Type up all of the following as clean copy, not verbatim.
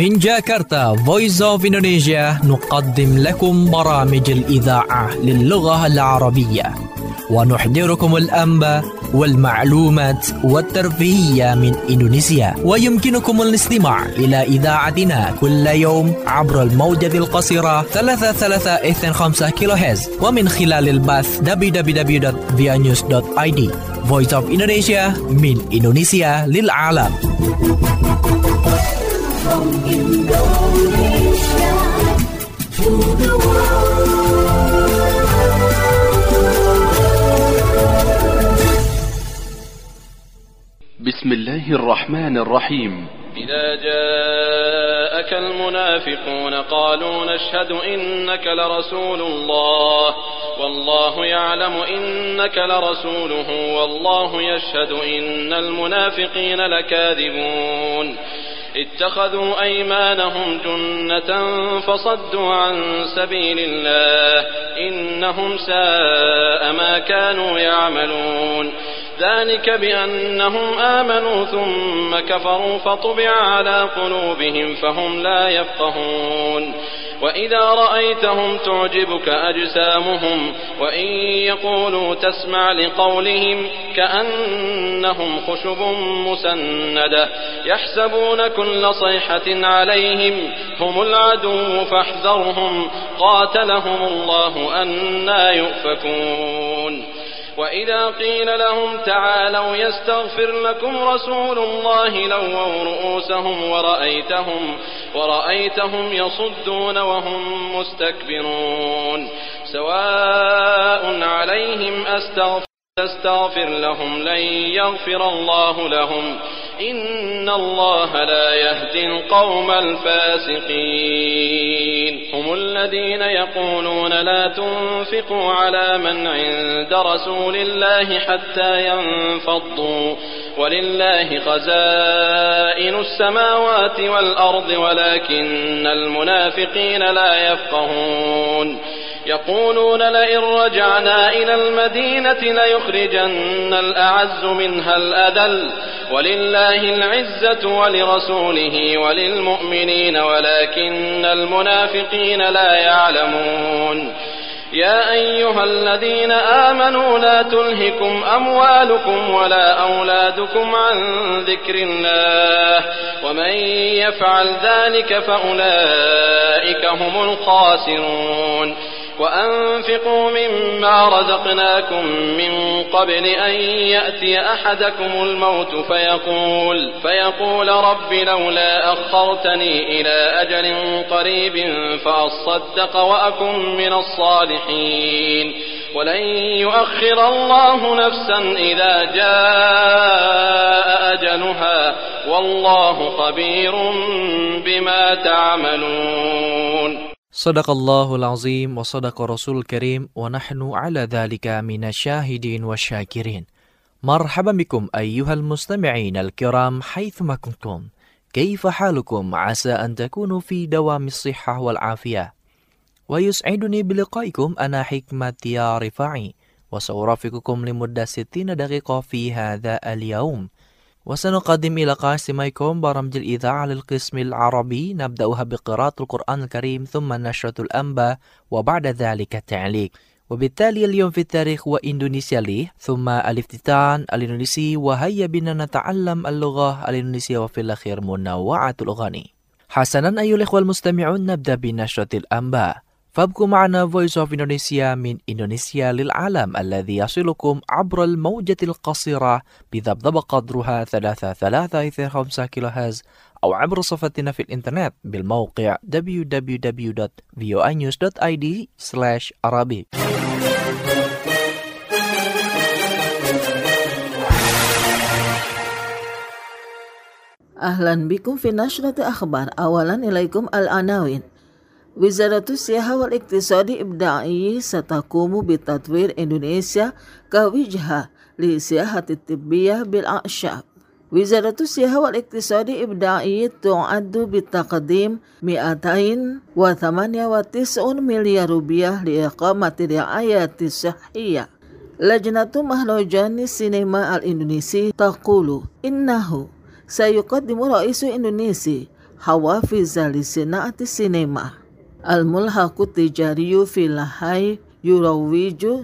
من جاكرتا Voice of Indonesia نقدم لكم برامج الإذاعة للغة العربية ونحضركم الأنباء والمعلومات والترفيهية من إندونيسيا. ويمكنكم الاستماع إلى إذاعتنا كل يوم عبر الموجة القصيرة 3325 كيلوهرتز ومن خلال البث www.vianews.id. Voice of Indonesia من إندونيسيا للعالم. From Indonesia to the world. بسم الله الرحمن الرحيم. إذا جاءك المنافقون قالوا نشهد إنك لرسول الله والله يعلم إنك لرسوله والله يشهد إن المنافقين لكاذبون اتخذوا أيمانهم جنة فصدوا عن سبيل الله إنهم ساء ما كانوا يعملون ذلك بأنهم آمنوا ثم كفروا فطبع على قلوبهم فهم لا يفقهون وإذا رأيتهم تعجبك أجسامهم وإن يقولوا تسمع لقولهم كأنهم خشب مسندة يحسبون كل صيحة عليهم هم العدو فاحذرهم قاتلهم الله أنى يؤفكون وإذا قيل لهم تعالوا يستغفر لكم رسول الله لووا رؤوسهم ورأيتهم يصدون وهم مستكبرون سواء عليهم أستغفر لهم لن يغفر الله لهم إن الله لا يهدي القوم الفاسقين هم الذين يقولون لا تنفقوا على من عند رسول الله حتى ينفضوا ولله خزائن السماوات والأرض ولكن المنافقين لا يفقهون يقولون لئن رجعنا إلى المدينة ليخرجن الأعز منها الأذل ولله العزة ولرسوله وللمؤمنين ولكن المنافقين لا يعلمون يا أيها الذين آمنوا لا تلهكم أموالكم ولا أولادكم عن ذكر الله ومن يفعل ذلك فأولئك هم الخاسرون وأنفقوا مما رزقناكم من قبل أن يأتي أحدكم الموت فيقول رب لولا أخرتني إلى أجل قريب فأصدق وأكن من الصالحين ولن يؤخر الله نفسا إذا جاء أجلها والله خبير بما تعملون. Sadaqallahul azim wa sadaqa rasul karim wa nahnu ala dhalika minasyahidin wa syakirin. Marhaban bikum ayyuhal mustami'in al-kiram haythuma kuntum. Kaifa halukum asa an takunu fi dawamis sihhah wal afiyah. Wa yus'iduni biliqaikum ana hikmati ya rifa'i wa sawrafiqukum limudda 60 daqiqah fi hadha al-yawm. وسنقدم إلى قاسميكم برامج الإذاعة للقسم العربي نبدأها بقراءة القرآن الكريم ثم نشرة الأنباء وبعد ذلك التعليق وبالتالي اليوم في التاريخ وإندونيسيا لي ثم الافتتان الإندونيسي وهيا بنا نتعلم اللغة الإندونيسية وفي الأخير منوعة الأغاني. حسنا أيها الإخوة المستمعون نبدأ بنشرة الأنباء فابقوا معنا Voice of Indonesia من إندونيسيا للعالم الذي يصلكم عبر الموجة القصيرة بضبط قدرها 3325 كيلوهرتز أو عبر صفحتنا في الإنترنت بالموقع www.voanews.id/arabic. أهلا بكم في نشرة أخبار. أولا إليكم العناوين. وزارة السياحة والاقتصاد الإبداعي ستقوم بتطوير إندونيسيا كوجهة للسياحة الطبية بالأعشاب. وزارة السياحة والاقتصاد الإبداعي تعد بتقديم 298 مليار روبيا لإقامة الرعاية الصحية. لجنة مهرجان السينما الإندونيسي تقول إنه سيقدم رئيس إندونيسيا hawafiza li sina'ati sinema. Al-mulhaqu tijariyu fil lahai yurawiju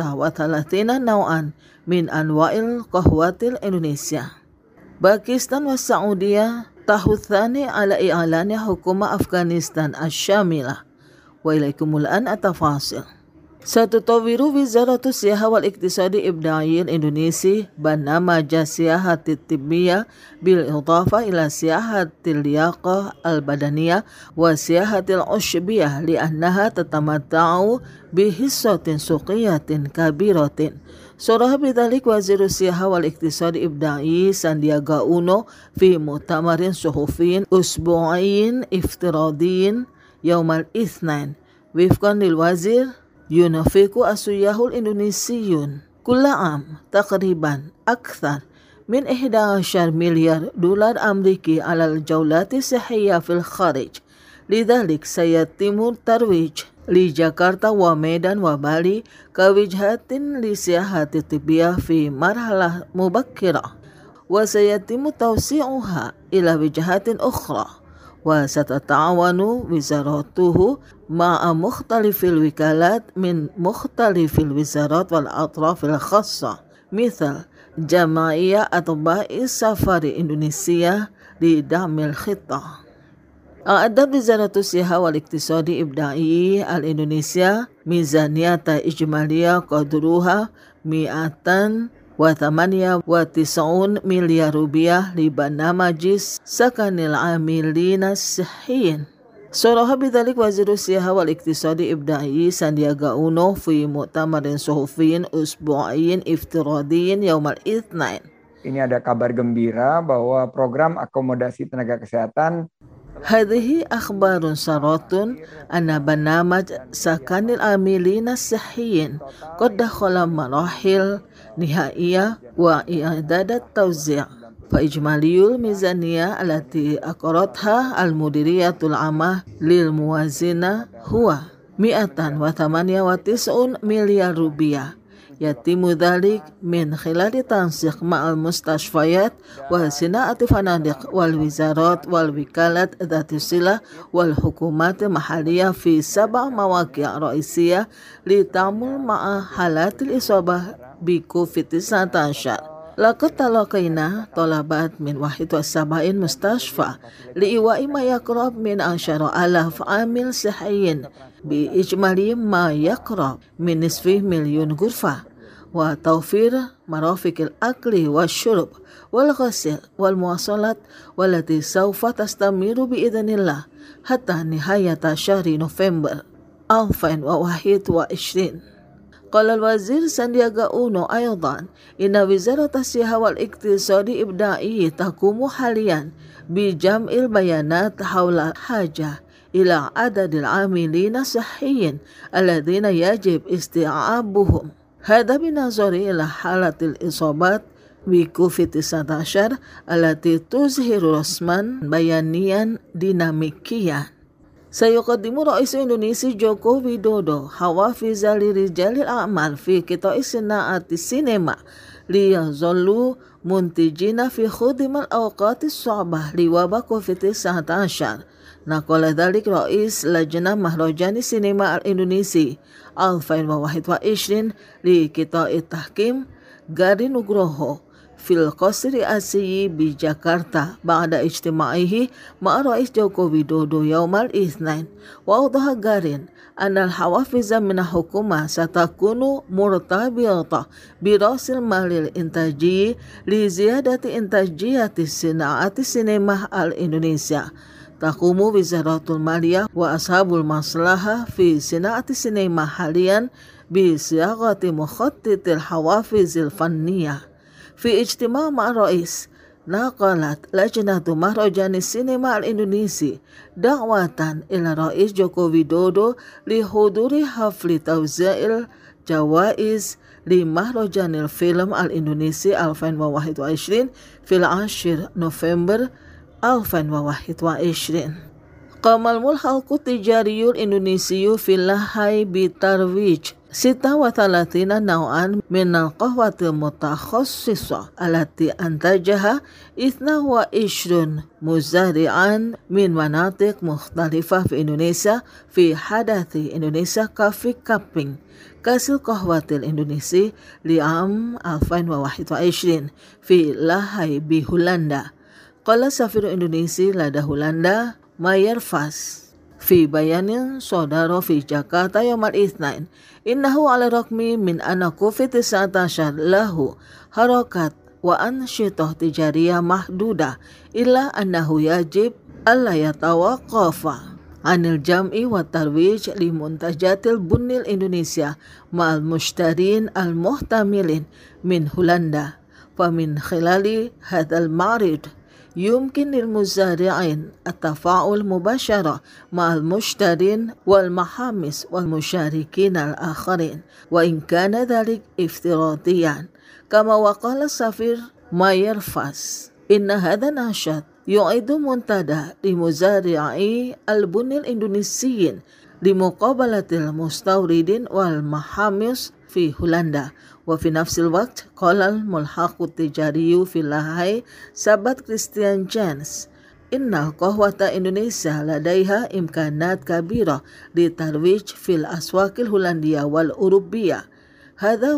36 nau'an min anwa'il qahwatil Indonesia. Pakistan wa Saudia tahuthani ala i'lani hukuma Afghanistan asyamilah. Wa ilaikumul an atafasil. Satutawiru Wizaratu Siyaha wal Iktisadi Ibda'iyil Indonesia barnamaj siyahatit tibbiyah bil idafa ila siyahatil liyaqah al badaniyah wa siyahatil ushbiyah li'annaha tatamatta'u bihissatin suqiyatin kabiratin. Surah bidzalik Waziru Siyaha wal Iktisadi Ibda'i Sandiaga Uno fi mu'tamarin suhufin usbu'ayin iftiradiyin yaumal itsnain wifqan lil wazir yunafiku asuyahul Indonesiun kulla am takriban akthar min 11 milyar dolar Ameriki alal jawlati sihiyya fil kharij. Lidhalik sayatimu tarwij li Jakarta wa Medan wa Bali kawijhatin li siyahati tibbiyah fi marhalah mubakkirah wa sayatimu tawsi'uha ila wijhatin ukhra wa satata'awanu wizaratuhu ma'a mukhtalifil wikalat min mukhtalifil wizarat wal atrafil khassa misal Jama'iyah Atba'i Safari Indonesia li damil khittah. A'adad Wizaratu Siyaha wal Iktisadi Ibda'i al-Indonesia mizaniyata ijmaliyah qadruha mi'atan wa 98 milyar rupiah li barnamajis sakanil amilina sihhiyin. Saraha bidzalik Waziru Siyaha wal Iktisadi Ibda'i Sandiaga Uno fi mu'tamarin suhufiyin usbu'ayin iftiradiyin yaumal itsnain. Ini ada kabar gembira bahwa program akomodasi tenaga kesehatan Hadhihi akhbarun saratun anna barnamaj sakanil amilina sihhiyin qad dakhala marahil nihaiyah wa i'dadat tawzi'. Fa ijmaliyul mizaniyah allati aqaratha al-mudiriyatul amah lil muwazina huwa 198 milyar rupiah. Yatimu dhalik min khilali tansiq ma'al mustashfayat wal sina'ati fanadiq wal wizarat wal wikalat dhati silah wal hukumat mahaliyah fi 7 mawaqi' ra'isiyah li ta'mul ma'a halatil isabah bi COVID-19. Laqad talaqaina talabat min 71 mustashfa li'iwa'i ma yaqrab min 10,000 amil sihhiyin bi ijmali ma yaqrab min nisfi milyun ghurfah wa tawfir marafiqil akli wasyurb wal ghasil wal muwasalat wallati sawfa tastamiru bi idznillah hatta nihayata syahri November 2021. Qala al-Wazir Sandiaga Uno aydan inna Wizarat Siyaha wal Iktisadi Ibda'i taqumu haliyan bi jam'il bayanat hawla haja ila adadil amilina sihhiyin alladhina yajib isti'abuhum. Hadha binazari ila halatil isabat bi COVID-19 allati tuzhiru rasman bayanian dinamikiyan. Sayuqaddimu Rais Indonesia Joko Widodo hawafiza lirijalil a'mal fi qita'i sina'ati sinema liyazallu muntijina fi khudimal awqatis sa'bah liwabah COVID-19. Naqala dhalik Rais Lajnah Mahrajani Sinema al-Indonesia 2021 li qita'i tahkim Gari Nugroho fil Qasri Asyi bi Jakarta ba'da ijtima'ihi ma'a Rais Joko Widodo yaumal itsnain wa awdaha Garin anal hawafiza min hukuma satakunu murtabita bi rasil malil intaji li ziyadati intajiyati sina'ati sinema al-Indonesia. Taqumu Wizaratul Maliyah wa ashabul maslahah fi sina'ati sinema haliyan bi siyaqati mukhattitil hawafizil fanniyah. Fi ijtima' ma'a Rais naqalat Lajnatu Mahrajani Sinema al-Indonesia da'watan ila Rais Joko Widodo li huduri hafli tawza'il jawaiz li Mahrajanil Film al-Indonesia 2021 fil 10 November 2021. Qamal mulhaqu tijariyul Indonesiyu fil lahai bitarwij 36 نوعا من القهوة المتخصصة التي أنتجها 22 مزارعا من مناطق مختلفة في إندونيسيا في حدث إندونيسيا كافي كابينج كأس القهوة الإندونيسي لعام 2021 في لاهاي بهولندا. قال سفير إندونيسي لدى هولندا ماير فاس في بيان صدر في جاكرتا يوم الاثنين إنه على الرغم من أن كوفيد-19 له حركات وأنشطة تجارية محدودة إلا أنه يجب ألا يتوقف عن الجمع والترويج لمنتجات البن الإندونيسيا مع المشترين المحتملين من هولندا. فمن خلال هذا المعرض يمكن للمزارعين التفاعل مباشرة مع المشترين والمحامس والمشاركين الآخرين وإن كان ذلك افتراضيا. كما وقال السفير ماير فاس إن هذا النشاط يعد منتدى لمزارعي البن الإندونيسيين لمقابلة المستوردين والمحامس في هولندا. وفي نفس الوقت قال الملحق التجاري في لاهاي سابت كريستيان جانس إن القهوة إندونيسيا لديها إمكانات كبيرة للترويج في الأسواق الهولندية والأوروبية. هذا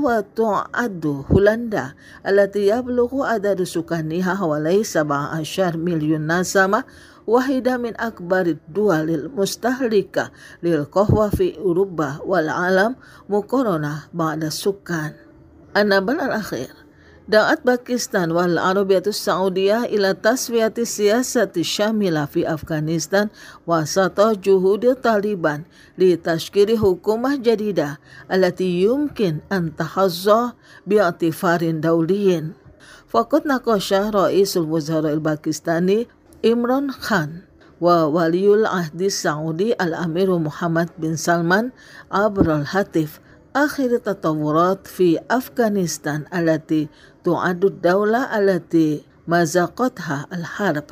وتعد هولندا التي يبلغ عدد سكانها حوالي 17 مليون نسمة واحدة من أكبر الدول المستهلكة للقهوة في أوروبا والعالم مقارنة بعد السكان. النبل الأخير دعت باكستان والعربية السعودية إلى تسوية السياسة الشاملة في أفغانستان وسط جهود الطالبان لتشكيل حكومة جديدة التي يمكن أن تحظى باعتبار دولي. فقد ناقش رئيس الوزراء الباكستاني عمران خان وولي العهد السعودي الأمير محمد بن سلمان عبر الهاتف آخر التطورات في أفغانستان التي تعد الدولة التي مزقتها الحرب.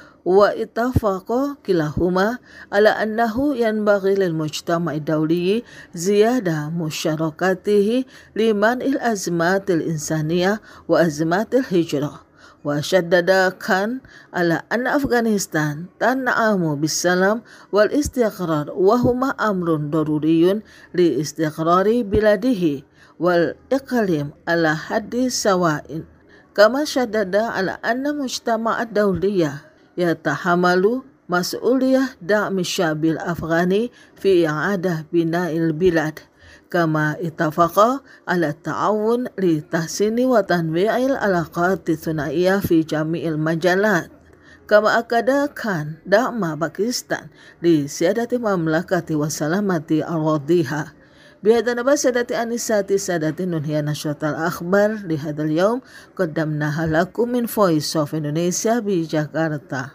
واتفق كلاهما على أنه ينبغي للمجتمع الدولي زيادة مشاركته لمنع الأزمات الإنسانية وأزمات الهجرة. وشدد خان على أن أفغانستان تنعم بالسلام والاستقرار وهما أمر ضروري لاستقرار بلاده والإقليم على حد سواء. كما شدد على أن المجتمع الدولي يتحمل مسؤولية دعم الشعب الأفغاني في إعادة بناء البلاد. كما اتفق على التعاون لتحسين وتنويع العلاقات الثنائية في جميع المجالات. كما أكد خان دعم باكستان لسيادة مملكة وسلامة أراضيها. بهذا نبأ سادتي أنساتي سادتي ننهي نشرة الأخبار لهذا اليوم قدمناها لكم من Voice of Indonesia بجاكرتا.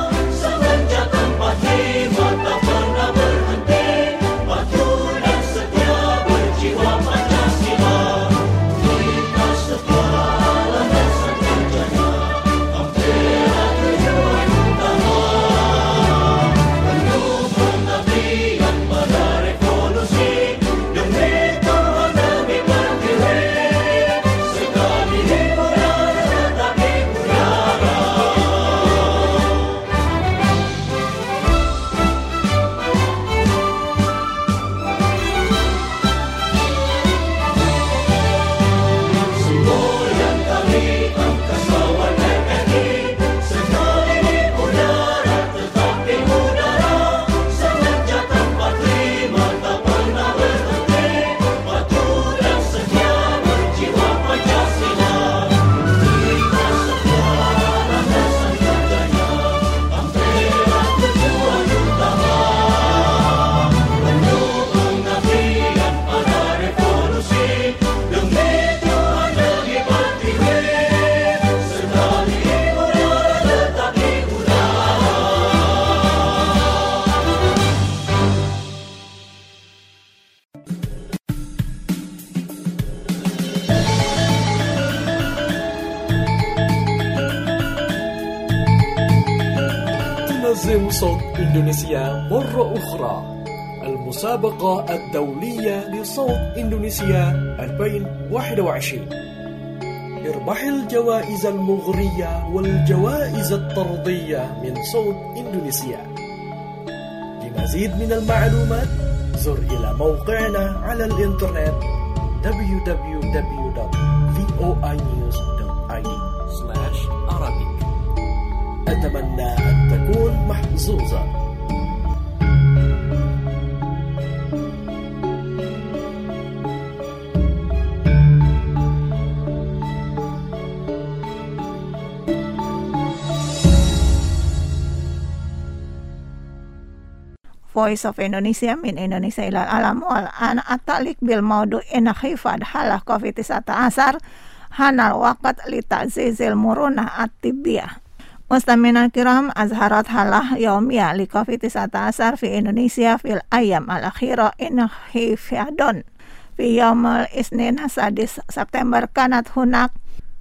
Setia تنظم صوت إندونيسيا مرة أخرى المسابقة الدولية لصوت إندونيسيا 2021. اربح الجوائز المغرية والجوائز الطردية من صوت إندونيسيا. لمزيد من المعلومات زر إلى موقعنا على الإنترنت www.voinews.id/Arabic. أتمنى أن تكون محظوظا. Voice of Indonesia min Indonesia ilal alam wal an atalik bil maudu in khifad halah COVID-19 hanal waqat li ta'zizil murunah at-tibbiyah. Mustami'in kiram azharat halah yaumiyah li COVID-19 fi Indonesia fil ayyam al-akhirah in khifadon fi yaumul isnin sadis September kanat hunak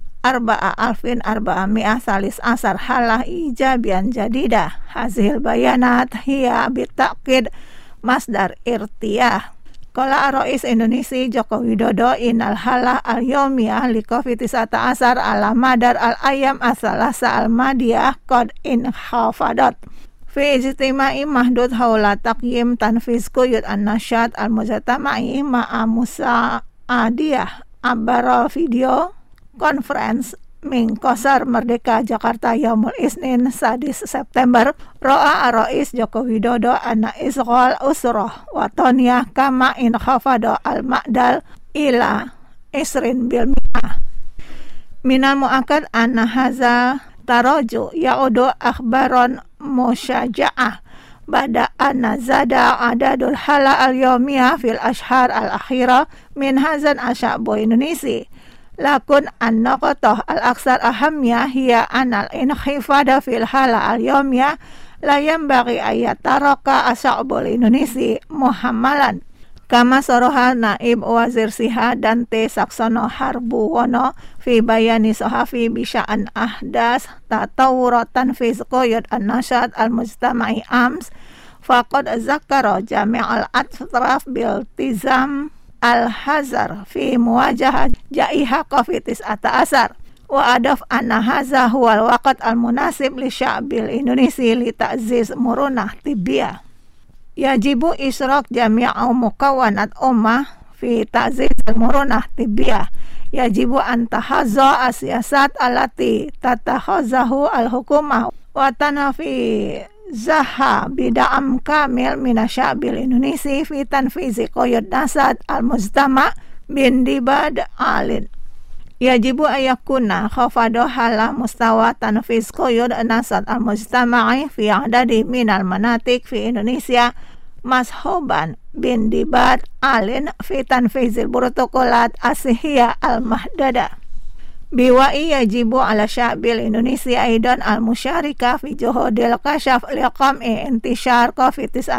4,400 salis asar halah ijabian jadidah. Hasil bayanat hiya bitakid masdar irtiyah. Qala Rais Indonesia Joko Widodo inal halah al-yawmiyah li COVID-19 ala madar al-ayam asalasa al-madiyah qad inhafadat. Fi ijtima'i mahdud hawla taqyim tanfiz quyud an-nasyat al-mujtama'i ma'a musa'adiyah abaral video Conference Ming Kosar Merdeka Jakarta Yaumul Isnin sadis September ro'a Rais Joko Widodo anna isghal usrah watoniyah kama in khafado al-ma'dal ila isrin bil mi'ah minal mu'akad anna haza taroju ya'udu akhbaron musyaja'ah bada anna zada adadul hala al-yawmiyah fil ashhar al-akhirah min hazan asya'bu Indonesia. Lakun an-naqatah al-aksar ahamiyah hiya anal inkhifada fil hala al-yawmiyah la yanbaghi ayat taraka asya'bul Indonesia muhammalan kama soroha naib wazir siha Dante Saksono Harbuwono fi bayani sohafi bisya'an ahdas tatawuratan fi quyud an-nasyat al-mujtama'i ams faqad zakara jami'al atraf bil tizam al-hazar fi muwajahah jaiha COVID-19 wa adaf anna haza huwal waqt al-munasib li sya'bil Indonesia li ta'ziz murunah tibbiyah. Yajibu isyraq jami'u mukawanat ummah fi ta'ziz murunah tibbiyah. Yajibu an tahazza asiyasat alati tatahazzahu al-hukumah wa tanafi zaha bida'am kamil minasyabil Indonesia fi tanfizi quyud nasad al-mujtama' bin dibad alin. Yajibu ayakuna khafado hala mustawa tanfiz quyud nasad al-mujtama'i fi adadi minal manatik fi Indonesia mashoban bin dibad alin fi tanfizil protokolat asihiyah al-mahdada. Biwa'i yajibu ala sya'bil Indonesia aidan al-musyarika fi juhudil kasyaf liqam'i intishar COVID-19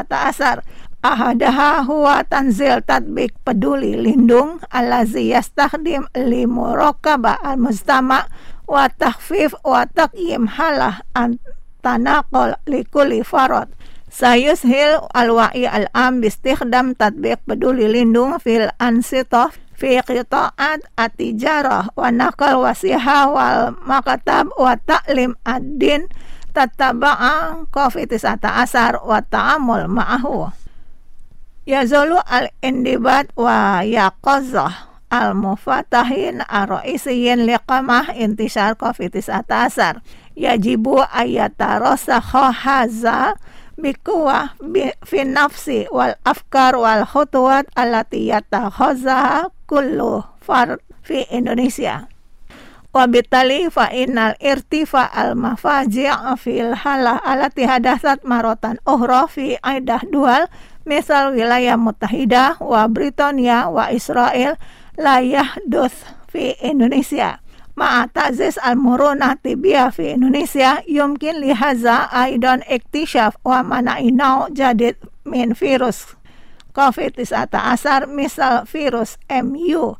ahadaha huwa tanzil tatbik peduli lindung allazi yastakhdim li muraqabah al-mujtama' wa takhfif wa taqyim halah an tanaqul li kulli farad sayushil al-wa'i al-am bistikhdam tatbik peduli lindung fil ansitah fi qita'at at-tijarah wa naqal wasiha wal makatab wa ta'lim ad-din tataba'a COVID-19 wa ta'amul ma'ahu. Yazulu al-indibat wa yaqazah al-mufatahin ar-ra'isiyin liqamah intishar COVID-19. Yajibu ayatarasakha haza bikuwah fi nafsi wal afkar wal khutuwat allati yatakhazaha kullu fard fi Indonesia. Wabitali fa innal irtifa al mafaji' fil halah allati hadatsat marotan ukhra fi aidah dual misal wilayah Muttahidah wa Britania wa Israel la yahduts fi Indonesia. Ma'atazis al-murunah tibbiyah fi Indonesia yumkin lihaza aidan iktisyaf wa mana'inau jadid min virus COVID-19 misal virus MU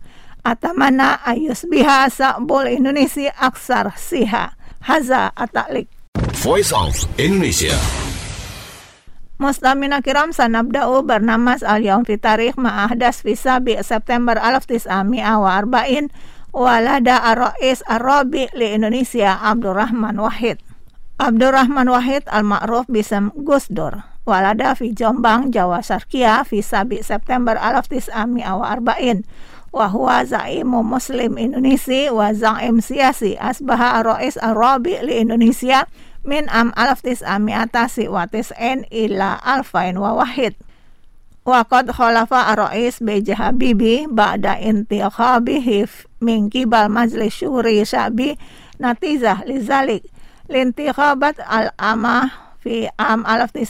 atamana ayus biha sa'bul Indonesia aksar siha haza atalik. Voice of Indonesia. Mustamina kiram sanabda'u barnamas al-yawm fi tarikh ma'ahdas fi sabi September 1940 walada ar-rais ar-rabi li Indonesia Abdurrahman Wahid. Abdurrahman Wahid al-ma'ruf bisam Gus Dur walada fi Jombang Jawa Syarqiyah fi sabi September 1940 wa huwa zaimu muslim Indonesia wa zaim siyasi asbaha ar-rais ar-rabi li Indonesia min am 1990 ila 2001 wa qad khalafa ar-rais B.J. Habibie ba'da intikhabihi min qibal majlis syuri sya'bi natizah lizalik lintikhabat al-amah fi am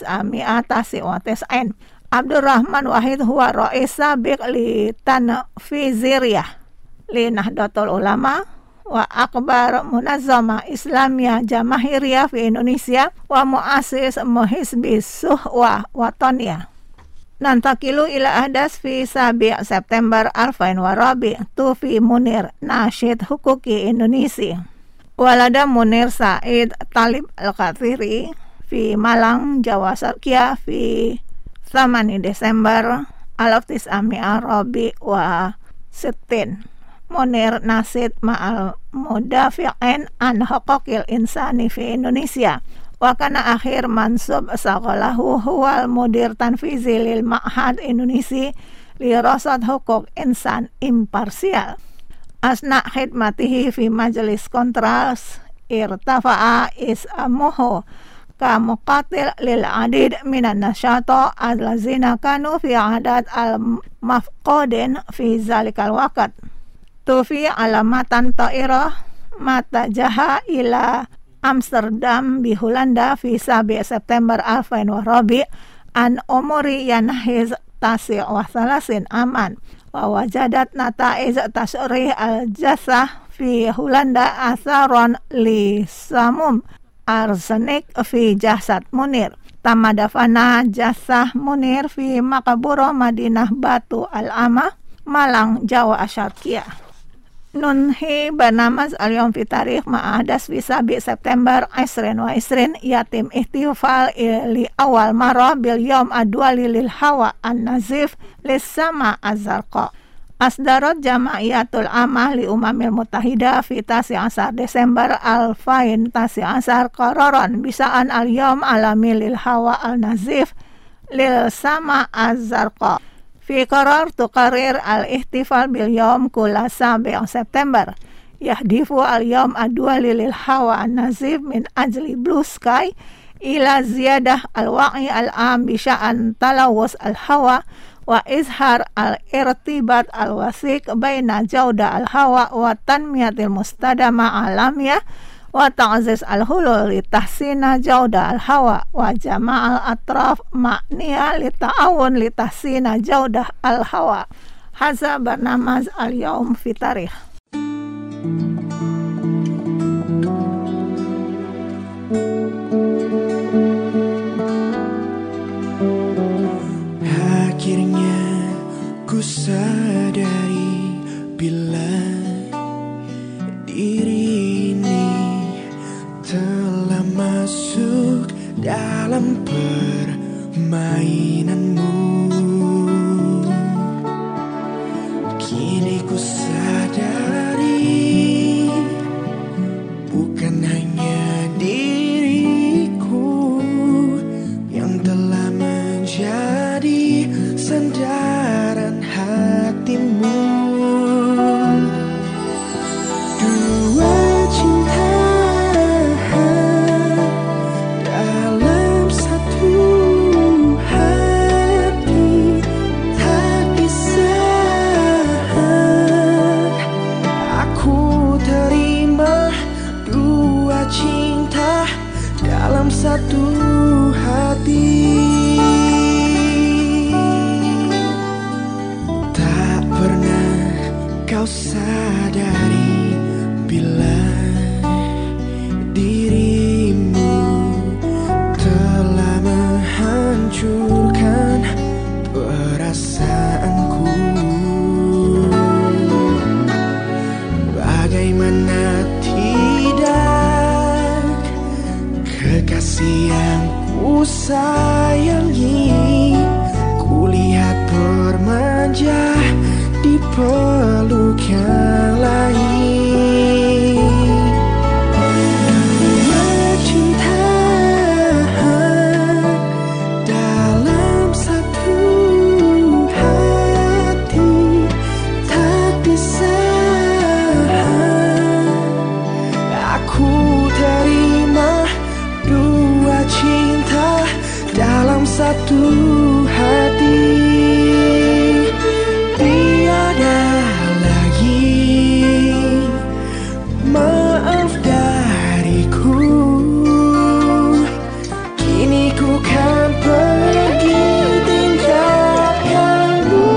1990. Abdurrahman Wahid huwa rais sabiq li tanfiziriyah li Nahdlatul Ulama wa akbar munazzama Islamiyah Jamahiriyah fi Indonesia wa muassis muhizbi suhwa wataniyah. Nantakilu ila ahdas fi sabi September 2004 tufi Munir nasyid hukuki Indonesia. Walada Munir Said Talib Al-Kathiri fi Malang Jawa Syarqiyah fi 8 Desember 1960 wa 60. Munir nasid ma'al mudafi'in an huquqil insani fi Indonesia wa kana akhir mansub saqalahu huwal mudir tanfizi lil ma'had Indonesia li rasad huquq insan imparsial. Asna khidmatihi fi majlis kontras irtafa'a is'amuhu ka muqatil lil adid minan nasyata allazina kanu fi adad al-mafqudin fi zalikal waqt. Tufi alamatan ta'irah mata jaha ila Amsterdam bi Hulanda fi sabi September 2004 an umuri yanhiz tasi wa salasin aman wa wajadat nataiz tasyrih al-jasah fi Hulanda atharon li samum arsenik fi jasad Munir. Tamadafana jasah Munir fi Makaburo Madinah Batu Al-Amah Malang Jawa Syarqiyah. Nunhi bernamaz al-yawm fi tarikh ma'adas fi sabi September 2020 yatim ihtifal li awal marah bil yawm adwali lil hawa an-nazif lis sama az-zarqa. Asdarat Jamaiyatul Amah li Umamil Mutahida fi 19 Desember 2019 qararan bisaan al-yawm alami lil hawa al-nazif lil sama az-zarqa. Fi qarar tuqarir al-ihtifal bil yawm kulla 7 September yahdifu al-yawm adwali lil hawa an-nazif min ajli blue sky ila ziyadah al-wa'i al-am bi sya'an talawus al-hawa wa izhar al-irtibat al-wasiq baina jawda al-hawa wa tanmiyatil mustadama alamiyah wa ta'ziz al-hulul li tahsina jawda al-hawa wa jama'al atraf ma'niya li ta'awun li tahsina jawda al-hawa. Hadza barnamaz al-yawm fi tarikh. Akhirnya ku sadari bila diri ini telah masuk dalam permainanmu. Kini ku sadari bukan hanya diriku yang telah menjadi sandaran hatimu. Dua cinta dalam satu hati tak bisa aku terima. Dua cinta dalam satu hati. Tak pernah kau sadari bila dirimu telah menghancurkan perasaanku. Bagaimana tidak, kekasih yang ku sayangi, kulihat bermanja di peluk yang lain. Dunia cinta dalam satu hati, tak bisa aku terima dua cinta dalam satu hati. Tiada lagi maaf dariku, kini ku kan pergi tinggalkanmu.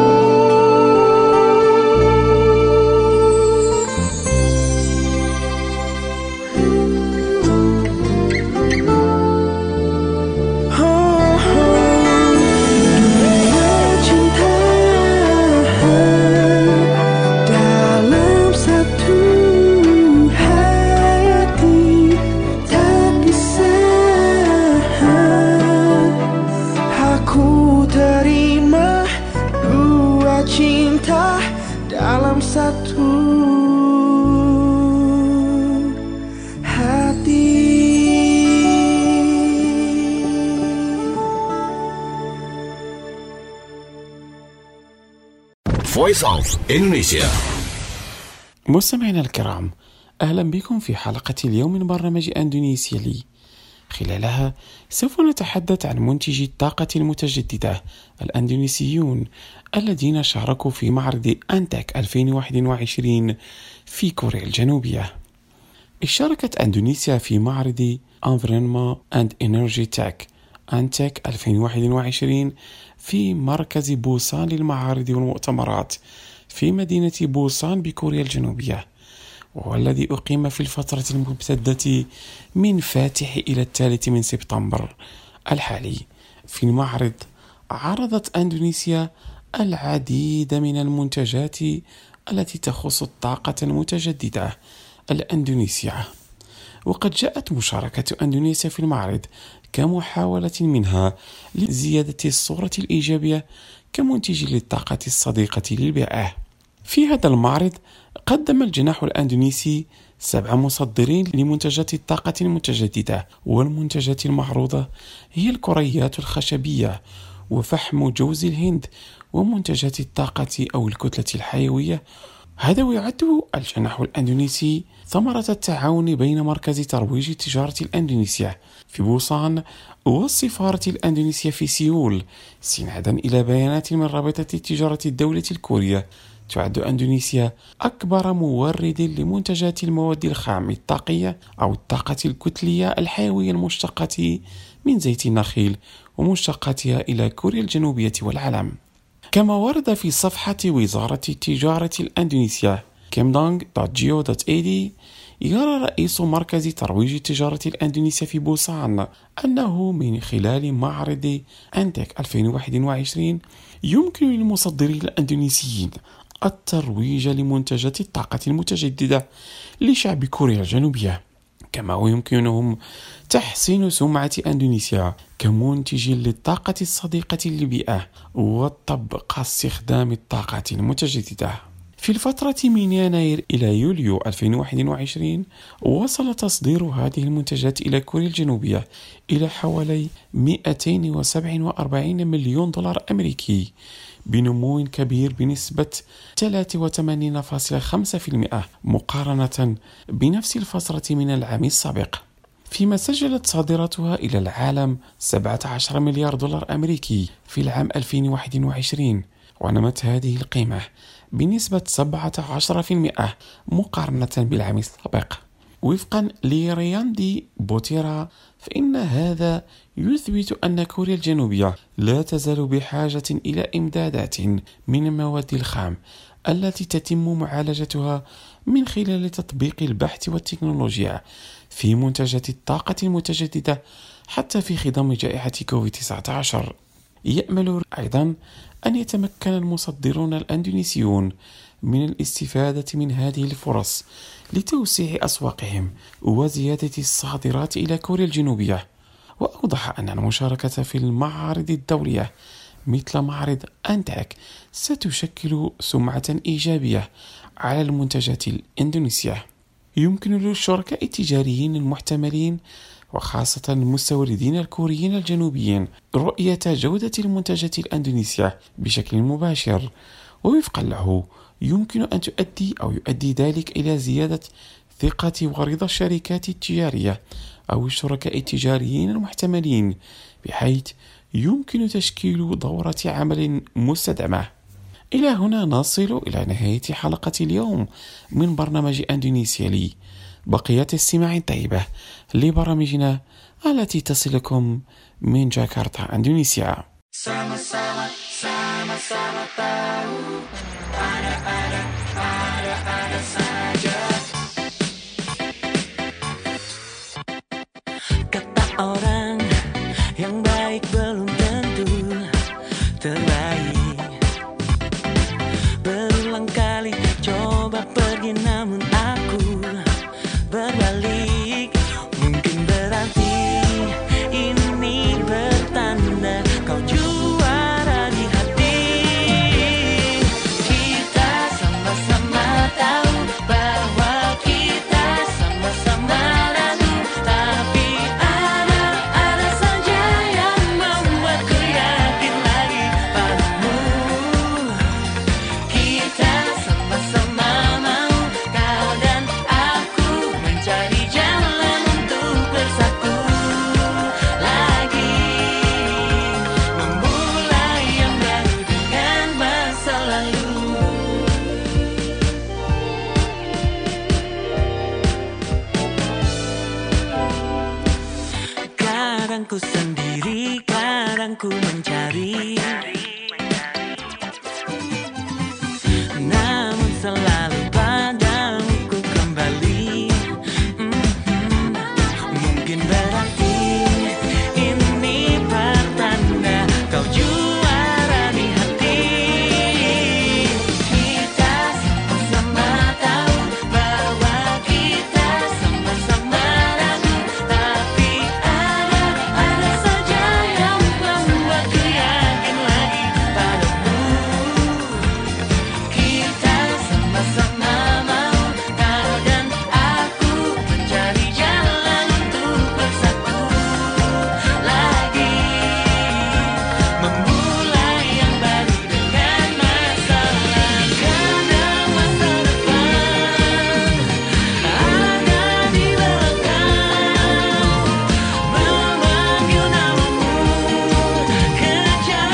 Dalam satu hati. Voice of Indonesia. مستمعينا الكرام، أهلا بكم في حلقة اليوم من برنامج أندونيسيا لي. خلالها سوف نتحدث عن منتجي الطاقة المتجددة الأندونيسيون الذين شاركوا في معرض أنتك 2021 في كوريا الجنوبية. اشتركت أندونيسيا في معرض Environment and Energy Tech أنتك 2021 في مركز بوسان للمعارض والمؤتمرات في مدينة بوسان بكوريا الجنوبية، والذي أقيم في الفترة الممتدة من فاتح إلى 3 سبتمبر الحالي. في المعرض عرضت أندونيسيا العديد من المنتجات التي تخص الطاقة المتجددة الأندونيسية، وقد جاءت مشاركة أندونيسيا في المعرض كمحاولة منها لزيادة الصورة الإيجابية كمنتج للطاقة الصديقة للبيئة. في هذا المعرض قدم الجناح الأندونيسي 7 مصدرين لمنتجات الطاقة المتجددة، والمنتجات المعروضة هي الكريات الخشبية وفحم جوز الهند ومنتجات الطاقة أو الكتلة الحيوية. هذا ويعد الجناح الأندونيسي ثمرة التعاون بين مركز ترويج التجارة الأندونيسية في بوسان والسفارة الأندونيسية في سيول، استنادا إلى بيانات من رابطة التجارة الدولة الكورية. تعد أندونيسيا أكبر مورد لمنتجات المواد الخام الطاقية أو الطاقة الكتلية الحيوية المشتقة من زيت النخيل ومشتقاتها إلى كوريا الجنوبية والعالم. كما ورد في صفحة وزارة التجارة الأندونيسية kimdong.go.ad، يرى رئيس مركز ترويج التجارة الأندونيسية في بوسان أنه من خلال معرض أنتك 2021 يمكن للمصدرين الأندونيسيين الترويج لمنتجات الطاقة المتجددة لشعب كوريا الجنوبية، كما يمكنهم تحسين سمعة أندونيسيا كمنتج للطاقة الصديقة للبيئة وطبق استخدام الطاقة المتجددة. في الفترة من يناير إلى يوليو 2021 وصل تصدير هذه المنتجات إلى كوريا الجنوبية إلى حوالي 247 مليون دولار أمريكي، بنمو كبير بنسبة 83.5% مقارنة بنفس الفترة من العام السابق، فيما سجلت صادراتها إلى العالم 17 مليار دولار أمريكي في العام 2021، ونمت هذه القيمة بنسبة 17% مقارنة بالعام السابق. وفقا لرياندي بوتيرا، فإن هذا يثبت أن كوريا الجنوبية لا تزال بحاجة إلى إمدادات من المواد الخام التي تتم معالجتها من خلال تطبيق البحث والتكنولوجيا في منتجات الطاقة المتجددة حتى في خضم جائحة كوفيد-19. يأمل أيضا أن يتمكن المصدرون الأندونيسيون من الاستفادة من هذه الفرص لتوسيع أسواقهم وزيادة الصادرات إلى كوريا الجنوبية، أوضح أن المشاركة في المعارض الدولية مثل معرض أنتاك ستشكل سمعة إيجابية على المنتجات الإندونيسية. يمكن للشركاء التجاريين المحتملين وخاصة المستوردين الكوريين الجنوبيين رؤية جودة المنتجات الإندونيسية بشكل مباشر، ووفقا له يمكن أن يؤدي ذلك إلى زيادة ثقة ورضا الشركات التجارية أو الشركاء التجاريين المحتملين، بحيث يمكن تشكيل دورة عمل مستدامة. إلى هنا نصل إلى نهاية حلقة اليوم من برنامج أندونيسيا لي. بقية استماع طيبة لبرامجنا التي تصلكم من جاكرتا إندونيسيا. Sama-sama tahu ada saja. Kata orang yang baik belum tentu terbaik. Berulang kali coba pergi namun aku berbalik. Mungkin berarti ini bertanda kau juara di hati. Kita sama-sama tahu bahwa kita sama-sama ragu, tapi ada saja yang membuatku yakin lagi padamu. Kita sama-sama mau kau dan aku mencari jalan untuk bersatu lagi, memulai yang baru dengan masa lalu. Kadang ku sendiri, kadang ku mencari, namun selalu padamu ku kembali. Mungkin berarti ini pertanda kau juara di hati. Kita sama-sama tahu bahwa kita sama-sama ragu, tapi ada saja yang membuatku yakin lagi padamu. Kita sama-sama mau kau dan aku mencari jalan untuk bersatu lagi, memulai yang baru dengan masa lalu. Karena masa depan ada di belakang, memanggil namamu kejar.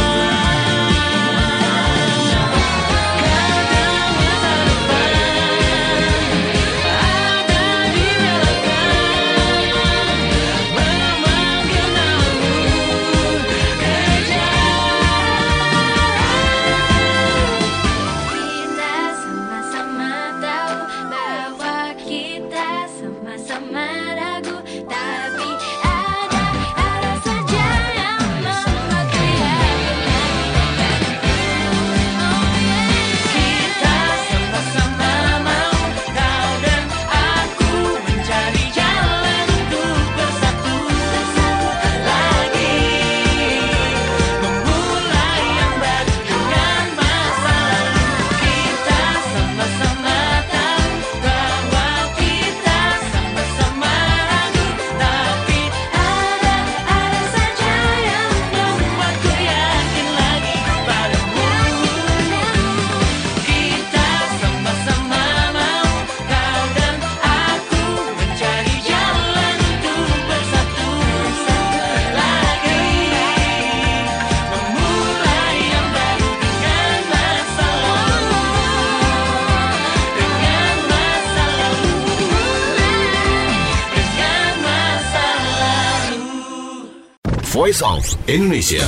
Kita sama-sama tahu bahwa kita sama-sama ragu, tapi ada saja yang membuatku yakin lagi. Kita sama-sama mau kau dan aku mencari jalan untuk bersatu lagi, memulai yang baru dengan masa lalu. Kita sama-sama tahu bahwa kita sama-sama ragu, tapi ada saja yang membuatku yakin lagi padamu. Kita sama-sama mau kau dan aku mencari jalan untuk bersatu lagi, memulai yang baru dengan masa lalu, dengan masa lalu, dengan masa lalu. Voice of Indonesia.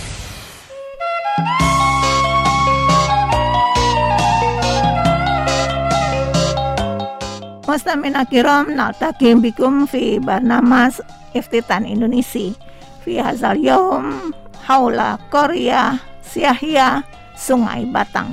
مستمعينا الكرام، نلتقي بكم في برنامج افتتان إندونيسي في هذا اليوم حول قرية سياحية Sungai Batang.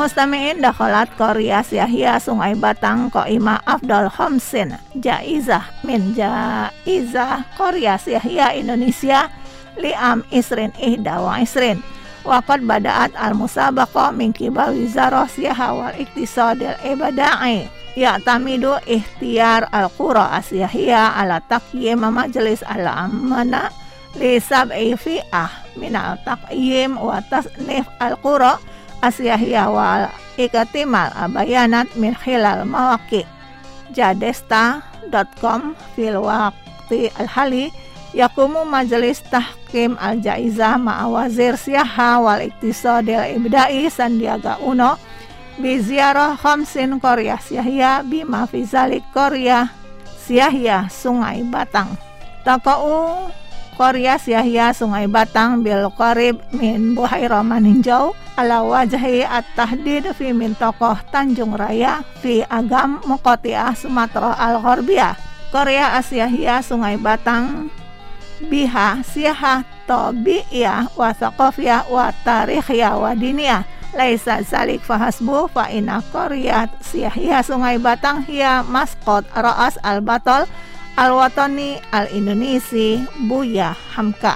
Mustami'in dakhalat Korea Syahia Sungai Batang Qaimah Afdal Khamsin Jaizah min Jaizah Korea Syahia Indonesia li'am isrin ihda wa isrin. Waqad bada'at al-musabaqah min qibal Wizarah Siyahah wal Iqtisadil Ibada'i ya'tamidu ikhtiyar al-qura as-siyahiyah ala taqyim majlis al-amana li sab'i fi'ah min al-taqyim wa tasnif al-qura as-siyahiyah wal iktimal bayanat min khilal mawaqi jadesta.com fil waqti al-hali yakumu majlis tahkim al-jaizah ma'a wazir siyahah wal iktisadil ibda'i Sandiaga Uno bi ziarah khamsin Korea Syahia bima fi zalik Korea Syahia Sungai Batang. Taqa'u Korea Syahia Sungai Batang bil qarib min Buhairah Maninjau ala wajhi at-tahdid fi mintaqah Tanjung Raya fi agam Muqati'ah Sumatera Al-Gharbiyah. Korea Syahia Sungai Batang biha siyahah tabi'iyah wa thaqafiyah wa tarikhiyah wa diniyah laisa zalik fahasbu fa inna Korea Syahia Sungai Batang hiya masqat ra'as al-batal al-watani al-Indonesi Buya Hamka.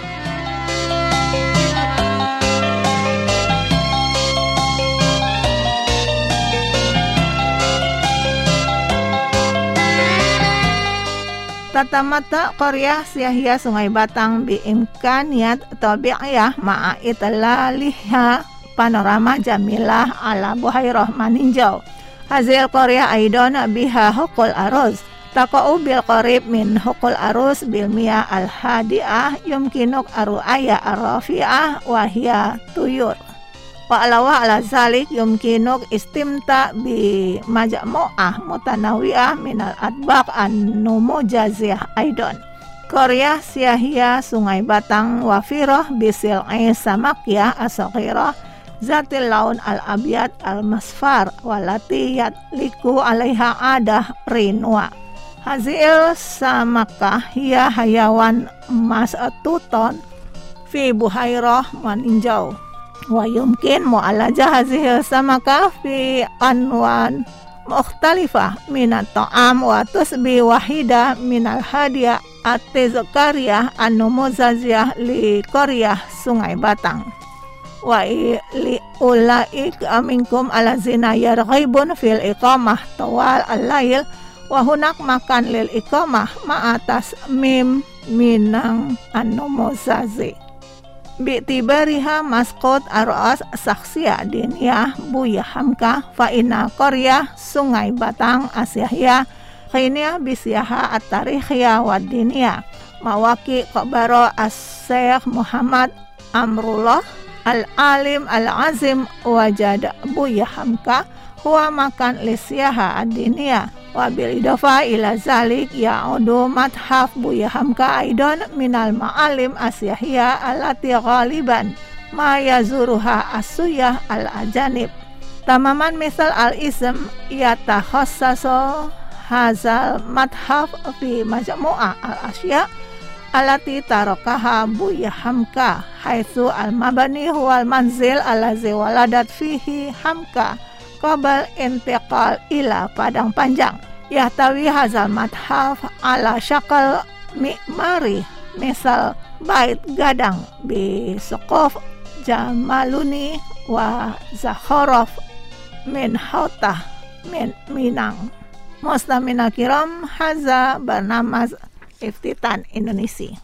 Tatamata Korea Syahia Sungai Batang biimkaniyat tabi'iyah ma'a itlaliha panorama jamilah ala Buhairah Maninjau. Hasil Korea Aidon biha hukul aruz taqa'u bil qarib min hukul aruz bil miyah al-hadi'ah yumkinuk aru'aya ar-rafi'ah wa hiya tuyur. Wa alawa ala zalik yumkinuk istimta bi majmu'ah mutanawiyah minal adbaq an-numujaziyah aidon. Korea Syahia Sungai Batang wafirah bisil'i samakyah as-saghirah zatil laun al-abyad al-masfar walati yatliku alaiha adah rinwa. Hazil samakah hiya hayawan mas'atuton fi Buhairah Maninjau. Wa yumkin mu'alajah hazil samakah fi anwan mukhtalifah minat ta'am wa tusbi wahida minal hadiah at-tizkariyah an-numuzaziyah li Korea Sungai Batang. Wa li ulaik aminkum alazina yarghaibun fil iqamah tawal al-lail wa hunak makan lil iqamah ma'atas mim minang an-numuzazi bi'tibariha masqut ar'as saksiyah diniyah Buya Hamka fa inna Korea Sungai Batang Asyahiyah khiniyah bisyahah at-tarikhiyah wa diniyah mawaki qabaro as-Syekh Muhammad Amrullah al-alim al-azim wajad Buya Hamka huwa makan lisyaha ad-diniyah wa bil idafa ila zalik ya'udu madhaf Buya Hamka aidon minal ma'alim asyahiyah alati ghaliban ma yazuruha asuyah al-ajanib. Tamaman misal al-ism yatakhassasu hazal madhaf fi majmu'ah al-asya alati tarakaha Buya Hamka haitsu al-mabani huwal manzil alazi waladat fihi Hamka qabal intiqal ila Padang Panjang. Yahtawi hazal madhaf ala syakal mi'mari misal bait gadang bi suquf jamaluni wa zakharaf min hautah min Minang. Mustamina kiram haza bernamaz Iftitan Indonesia.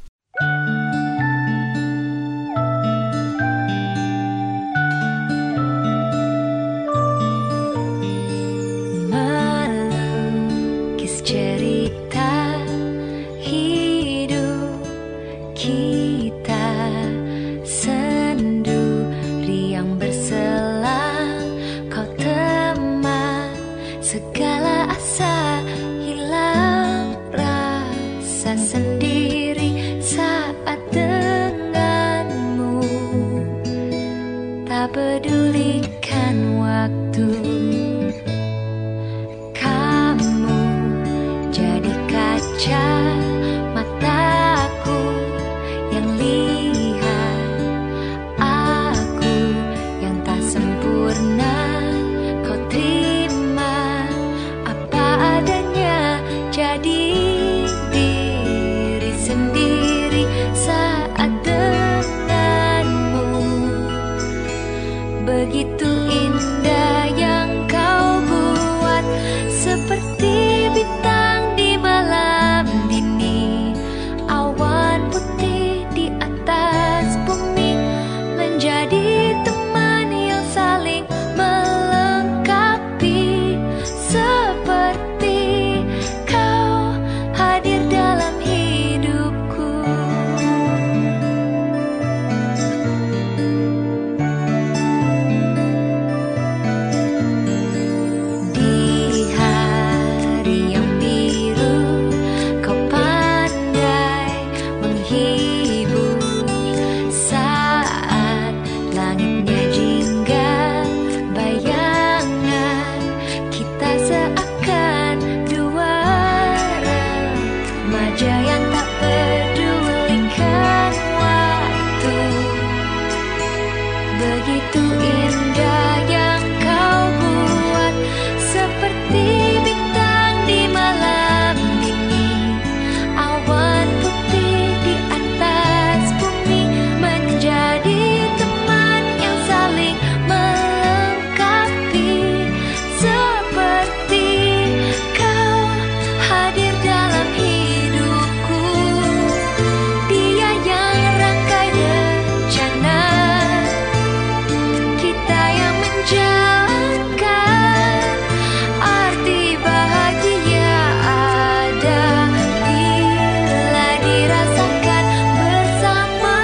Cerita hidup kita sendu riang berselang kau teman segala asa hilang rasa sendiri saat denganmu tak pedulikan waktu. Mataku yang lihat, aku yang tak sempurna. Begitu indah yang kau buat, seperti bintang di malam dini, awan putih di atas bumi, menjadi teman yang saling melengkapi, seperti kau hadir dalam hidupku. Di hari yang biru, kau pandai menghibur saat langitnya jingga, bayangan kita seakan dua remaja yang tak pedulikan waktu. Begitu indah yang kau buat, seperti bintang di malam dini, awan putih di atas bumi, menjadi teman yang saling melengkapi, seperti kau hadir dalam hidupku. Dia yang rangkai rencana, kita yang menjalankan. Arti bahagia ada bila dirasakan bersama.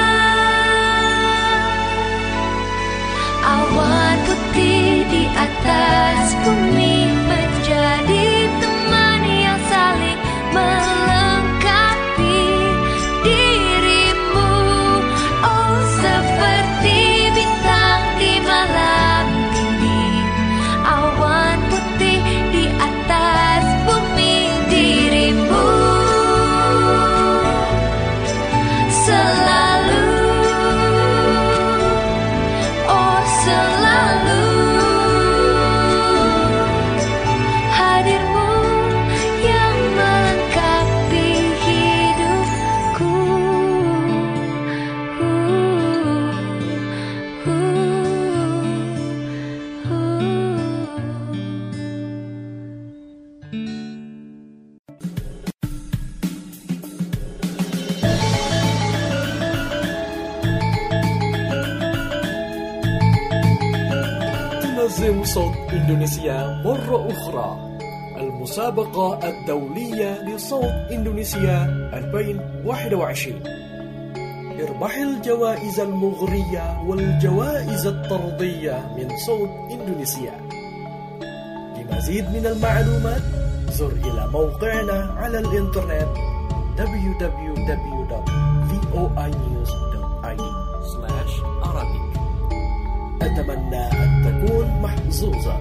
Awan putih di atas bumi, menjadi teman yang saling melengkapi dirimu. Oh, seperti bintang di malam ini, awan putih di atas bumi, dirimu selalu, oh selalu, hadirmu yang melengkapi hidupku. تنظم صوت إندونيسيا مرة أخرى المسابقة الدولية لصوت إندونيسيا 2021. اربح الجوائز المغرية والجوائز الطردية من صوت إندونيسيا. لمزيد من المعلومات زر إلى موقعنا على الإنترنت www.voinews.id/Arabic. أتمنى أن تكون محظوظا.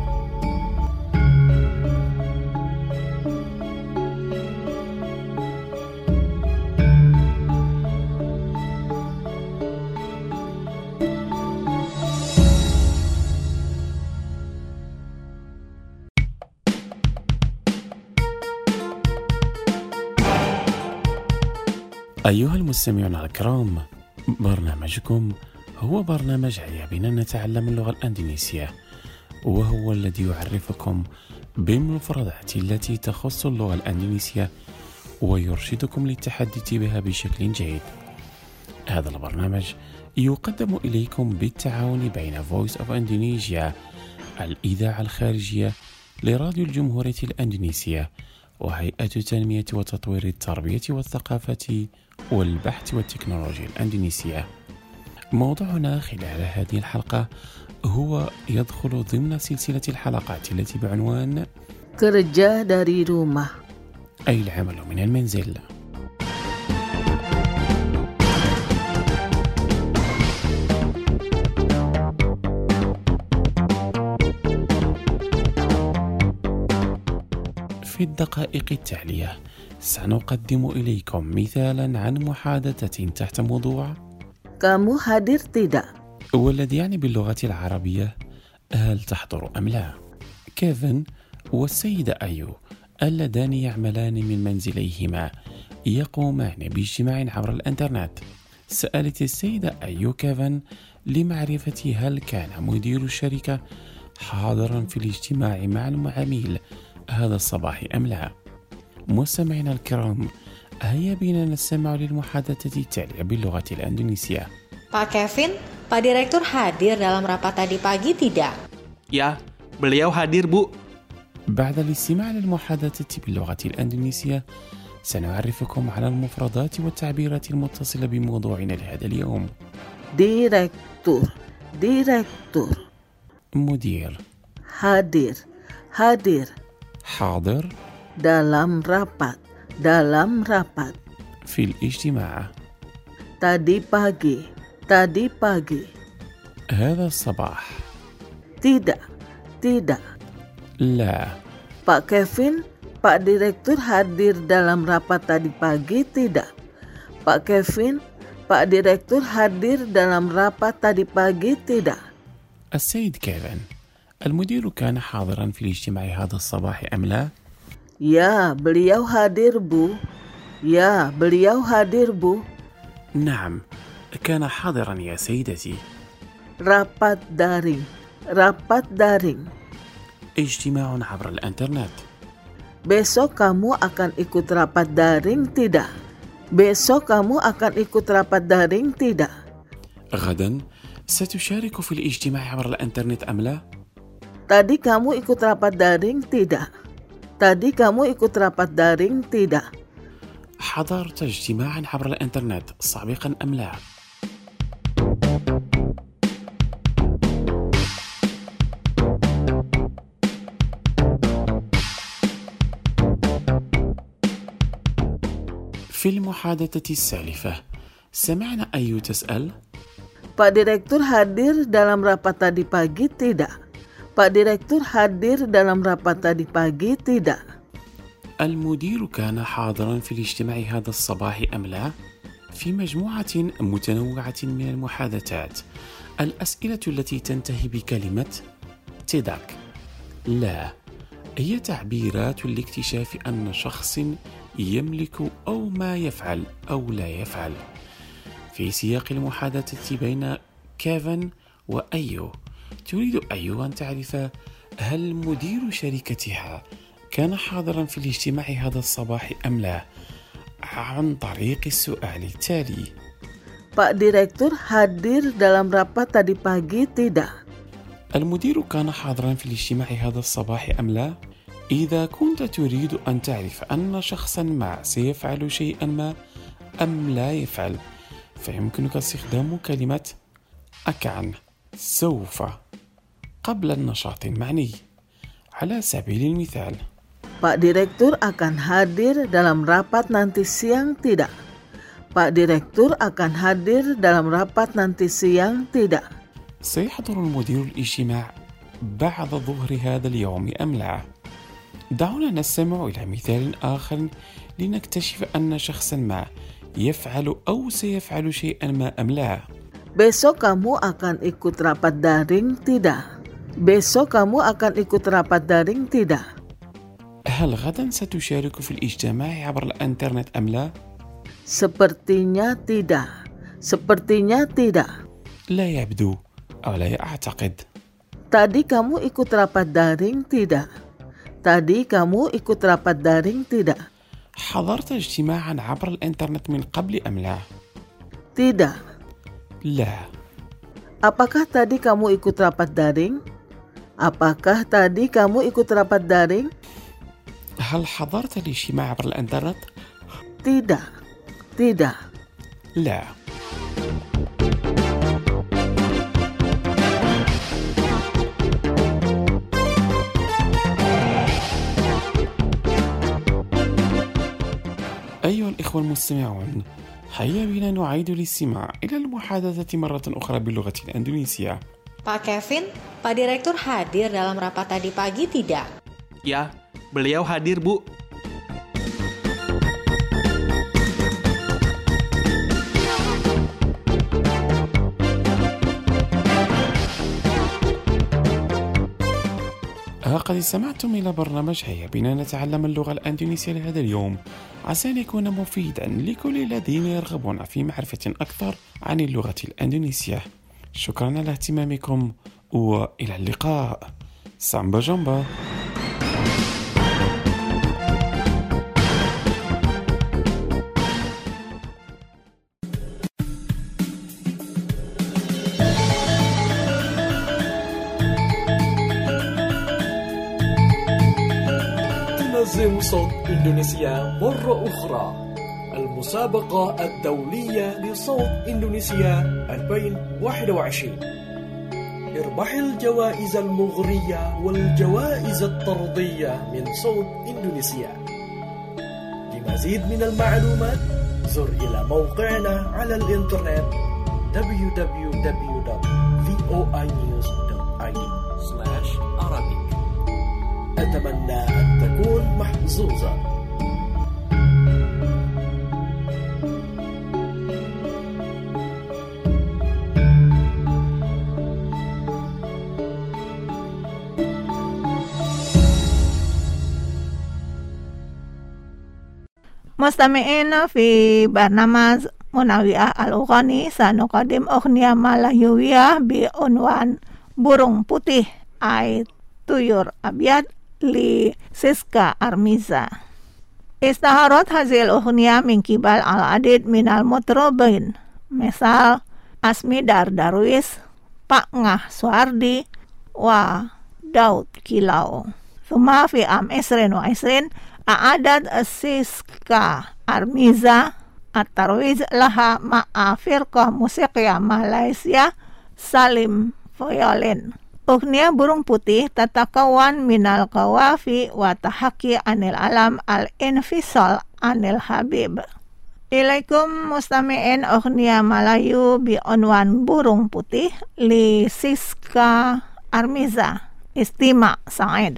أيها المستمعون الكرام، برنامجكم هو برنامج هيا بنا نتعلم اللغة الأندونيسية، وهو الذي يعرفكم بالمفردات التي تخص اللغة الأندونيسية ويرشدكم للتحدث بها بشكل جيد. هذا البرنامج يقدم إليكم بالتعاون بين Voice of Indonesia الإذاعة الخارجية لراديو الجمهورية الأندونيسية وهيئة تنمية وتطوير التربية والثقافة والبحث والتكنولوجيا الأندونيسية. موضوعنا خلال هذه الحلقة هو يدخل ضمن سلسلة الحلقات التي بعنوان Kerja dari rumah، أي العمل من المنزل. في الدقائق التالية سنقدم إليكم مثالا عن محادثة تحت موضوع kamu hadir tidak؟ والذي يعني باللغة العربية هل تحضر أم لا؟ كيفن والسيدة أيو اللذان يعملان من منزليهما يقومان باجتماع عبر الإنترنت. سألت السيدة أيو كيفن لمعرفة هل كان مدير الشركة حاضرا في الاجتماع مع العميل هذا الصباح أم لا. مستمعينا الكرام، هيا بنا نستمع للمحادثة التالية باللغة الإندونيسية. Pak Kevin, Pak Direktur hadir dalam rapat tadi pagi tidak? Ya, beliau hadir, Bu. بعد الاستماع للمحادثة باللغة الإندونيسية سنعرفكم على المفردات والتعبيرات المتصلة بموضوعنا لهذا اليوم. Direktur, direktur. مدير. Hadir, hadir. حاضر. Dalam rapat, dalam rapat. في الاجتماع. Tadi pagi, tadi pagi. هذا الصباح. Tidak, tidak. لا. Pak Kevin, Pak Direktur hadir dalam rapat tadi pagi tidak? Pak Kevin, Pak Direktur hadir dalam rapat tadi pagi tidak? السيد كيفن، المدير كان حاضرا في الاجتماع هذا الصباح أم لا؟ Ya, beliau hadir, Bu. Ya, beliau hadir, Bu. نعم، كان حاضرا يا سيدتي. Rapat daring, rapat daring. اجتماع عبر الإنترنت. Besok kamu akan ikut rapat daring tidak? Besok kamu akan ikut rapat daring tidak? غدا ستشارك في الاجتماع عبر الإنترنت أم لا؟ Tadi kamu ikut rapat daring tidak? Tadi kamu ikut rapat daring tidak? حضرت اجتماعا عبر الإنترنت سابقا أم لا؟ في المحادثة السالفة سمعنا أيو تسأل: Pak Direktur hadir dalam rapat tadi pagi tidak? Pak Direktur hadir dalam rapat tadi pagi tidak? المدير كان حاضرا في الاجتماع هذا الصباح أم لا؟ في مجموعة متنوعة من المحادثات الأسئلة التي تنتهي بكلمة تدك لا هي تعبيرات لاكتشاف أن شخص يملك أو ما يفعل أو لا يفعل. في سياق المحادثة بين كيفن وأيو، تريد أيو أن تعرف هل مدير شركتها كان حاضرا في الاجتماع هذا الصباح أم لا، عن طريق السؤال التالي: Pak Direktur hadir dalam rapat tadi pagi tidak? المدير كان حاضرا في الاجتماع هذا الصباح أم لا؟ إذا كنت تريد أن تعرف أن شخصا ما سيفعل شيئا ما أم لا يفعل، فيمكنك استخدام كلمة أكن سوف قبل النشاط المعني. على سبيل المثال: Pak Direktur akan hadir dalam rapat nanti siang tidak? Pak Direktur akan hadir dalam rapat nanti siang tidak? سيحضر المدير الاجتماع بعد ظهر هذا اليوم أم لا؟ دعونا نستمع إلى مثال آخر لنكتشف أن شخصا ما يفعل أو سيفعل شيئا ما أم لا. Besok kamu akan ikut rapat daring tidak? Besok kamu akan ikut rapat daring tidak? هل غدا ستشارك في الاجتماع عبر الإنترنت أم لا؟ Sepertinya tidak. Sepertinya tidak. لا يبدو أو لا أعتقد. Tadi kamu ikut rapat daring tidak? Tadi kamu ikut rapat daring tidak? حضرت اجتماعا عبر الإنترنت من قبل أم لا؟ Tidak. لا. Apakah tadi kamu ikut rapat daring? Apakah tadi kamu ikut rapat daring? هل حضرت الاجتماع عبر الإنترنت؟ Tidak. Tidak. لا. أيها الإخوة المستمعون، هيا بنا نعيد الاستماع إلى المحادثة مرة أخرى باللغة الإندونيسية. Pak Kevin, Pak Direktur hadir dalam rapat tadi pagi tidak? Ya, beliau hadir, Bu. قد استمعتم إلى برنامج هيا بنا نتعلم اللغة الإندونيسية لهذا اليوم، عسى أن يكون مفيدا لكل الذين يرغبون في معرفة أكثر عن اللغة الإندونيسية. شكرا على اهتمامكم وإلى اللقاء. سامبا جامبا. تنظم صوت إندونيسيا مرة أخرى المسابقة الدولية لصوت إندونيسيا 2021. اربح الجوائز المغرية والجوائز الطردية من صوت إندونيسيا. لمزيد من المعلومات زر إلى موقعنا على الإنترنت www.voinews.id/Arabic. أتمنى أن تكون محظوظا. مستمعين في برنامج منوعة الأغاني سنقدم أغنية ملايوية بعنوان Burung Putih أي طيور أبيض لسيسكا أرميزا. اشتهرت هذه الأغنية من قبل العديد من المطربين مثل أسمي درويش، Pak Ngah Suardi وداود كيلاو. ثم في عام 2020 أعادت سيسكا أرميزا الترويج لها مع فرقة موسيقية ماليزيا Salim Violin. أغنية Burung Putih تتكون من القوافي وتحكي عن العالم الانفصال عن الحبيب. إليكم مستمعين أغنية ملايو بعنوان Burung Putih لسيسكا أرميزا. استماع سعيد.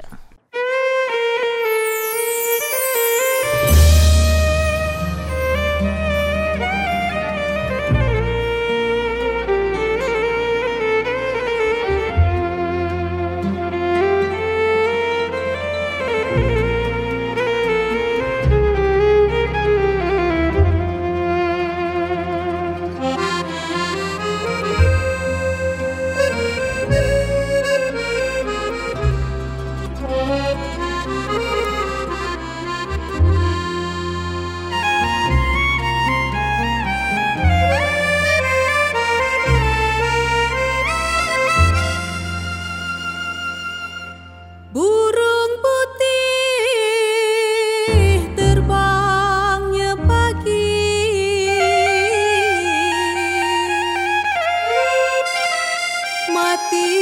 Mati